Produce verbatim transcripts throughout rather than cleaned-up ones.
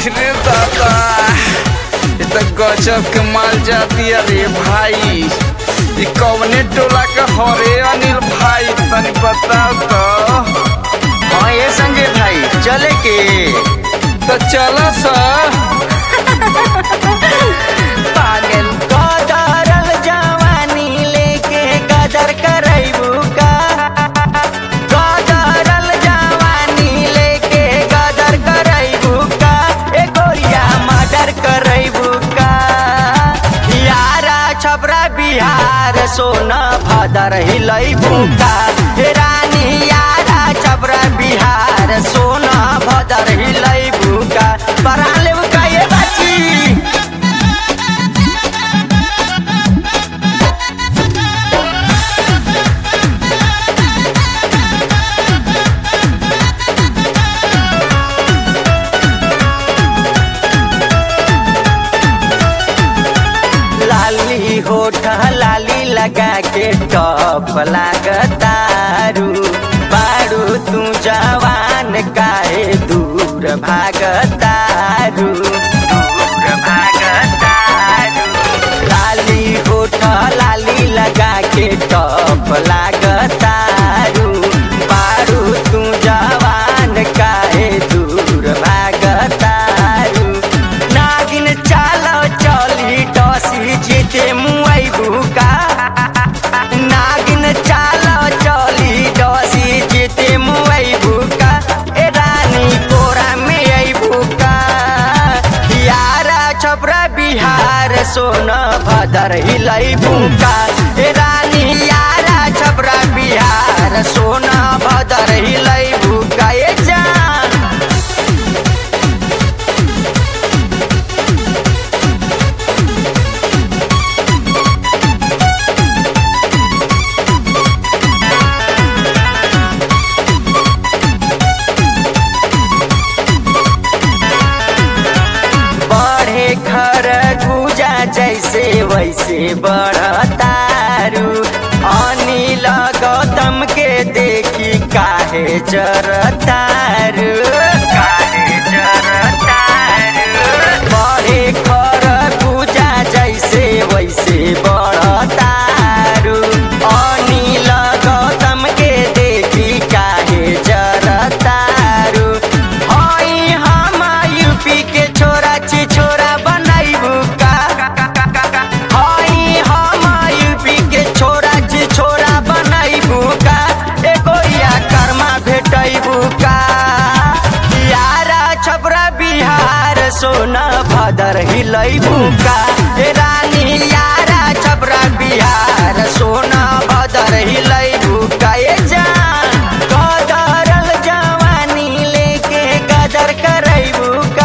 अरे दादा ये तो गजब के माल जाती है रे भाई। ये कौने टोला का हरे अनिल भाई तनी बताओ तो। हाँ ये संजय भाई चले के तो चलो सर। पागल कदरल जवानी लेके कदर करैबू का। कदरल जवानी लेके कदर करैबू का। ए गोरिया मर्डर करैबू का। यारा छपरा बिहार सोना भदर हिलैबू का। हे रानी यारा छपरा बिहार सोना भदर हिलैबू का। बरा लेबू का ये बाची। लाली होठ लाली लगा के टॉप लागतारू। बारू तू जवान काहे दूर भागतारू। दूर भागतारू लाली होठ लाली लगा के टॉप लागतारू। बारू तू जवान काहे दूर भागतारू। नागिन चालो चली डसी जीते मुआइबू का। नागिन चालो चली डसी जीते मुआइबू का। ए रानी कोरा में आइबू का। यारा छपरा बिहार सोना भदर हिलैबू का। ए रानी यारा छपरा बिहार सोना भदर हिलैबू का। ए जान घर गुजा जैसे वैसे बढ़तारू। अनिल गौतम के देखी काहे जरतारू। काहे जरतारू बढ़े घर गुजा जैसे वैसे बढ़तारू। अनिल गौतम के देखी काहे जरतारू। हई हम यूपी के छोरा छी छोरा बनाइबू का। हई हम यूपी के छोरा छी छोरा बनाइबू का। ए गोरिया कर्मा भेटैबू का। यारा छपरा बिहार सोना भदर हिलैबू का। ए रानी यारा छपरा बिहार सोना भदर हिलैबू का। ए जान कदरल जवानी लेके कदर करैबू का।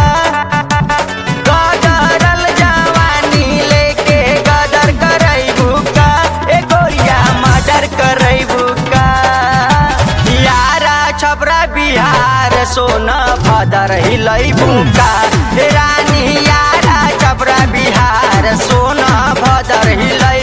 कदरल जवानी लेके कदर करैबू का। ए गोरिया मर्डर करैबू का। यारा छपरा बिहार सोना भदर हिलैबू का। ए रानी यारा छपरा बिहार सोना भदर हिलै